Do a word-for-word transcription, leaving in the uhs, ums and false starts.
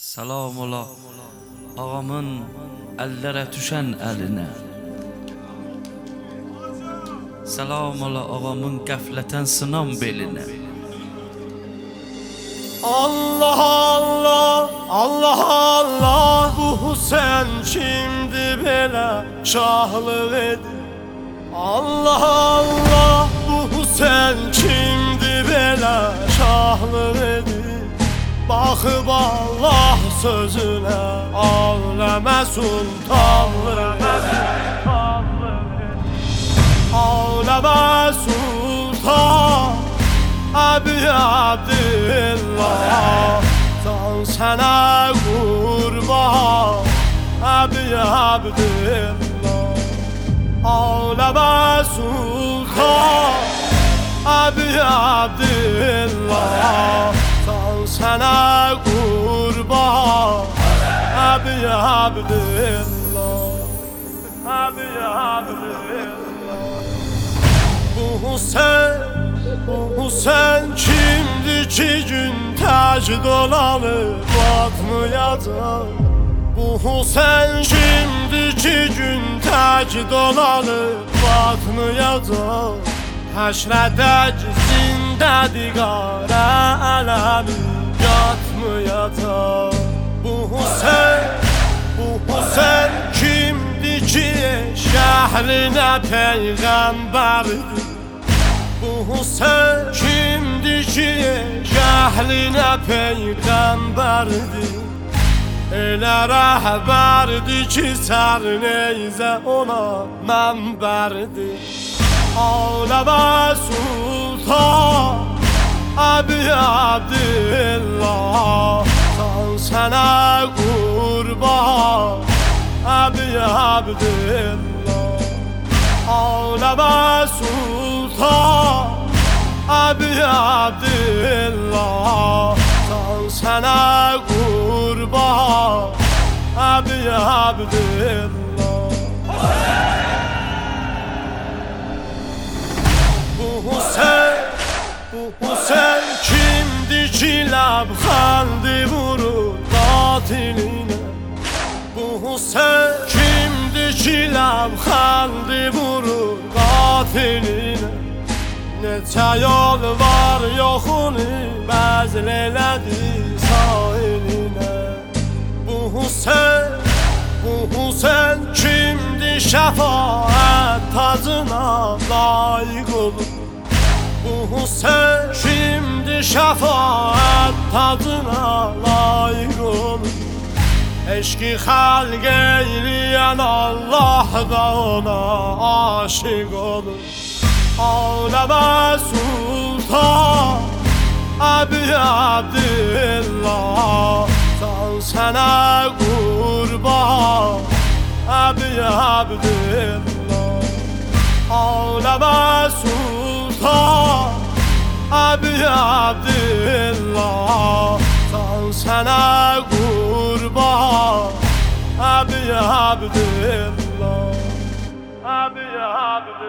Selam ola ağamın ellere düşen eline. Selam ola ağamın gafleten sınan beline. Allah Allah, Allah Allah, bu sen kimdi belə şahlıq edir? Allah Allah, bu sen kimdi belə şahlıq edir? Baxıb Allah sözünə, aləmə sultanlıq edir. Aləmə sultan Abi Abdillah, can sana kurban Abi Abdillah, Aleme Sultan Abi Abdillah, can sana kurban Abi Abdillah, Abi Abdillah. Bu sen Bu sen kimdi ki gün tacı dolanıp batmayacak? Bu sen kimdi ki gün tacı dolanıp batmayacak? Həşrədək zindədir qara ələmi yatmayacaq. Bu sen, bu sen kimdi ki şəhrinə peyğəmbərdir? Bu sen kimdi ki cəhlinə peyğəmbərdir? Elə rəhbərdir ki sər neyzə ona mənbərdir. Aləmə sultan Abi Abdillah, can sənə qurban Abi Abdillah, Aləmə sultan Abi Abdillah, can sənə qurban Abi Abdillah. Bu sen, bu sen kimdi ki ləbxəndi vurur qatilinə? Bu sen kimdi ki ləbxəndi vurur qatilinə? Neçə yol var yoxunu bəzl elədi sahilinə. Bu sen, bu sen kimdi şəfaət tacına layiq olur? Bu sen kimdi şəfaət tacına layiq olur? Eşki xalq eyləyən Allah da ona aşiq olur. Aləmə sultan Abi Abdillah, can sənə qurban Abi Abdillah, Aləmə sultan Abi Abdillah, can sənə qurban Abi Abdillah, Abi Abdillah.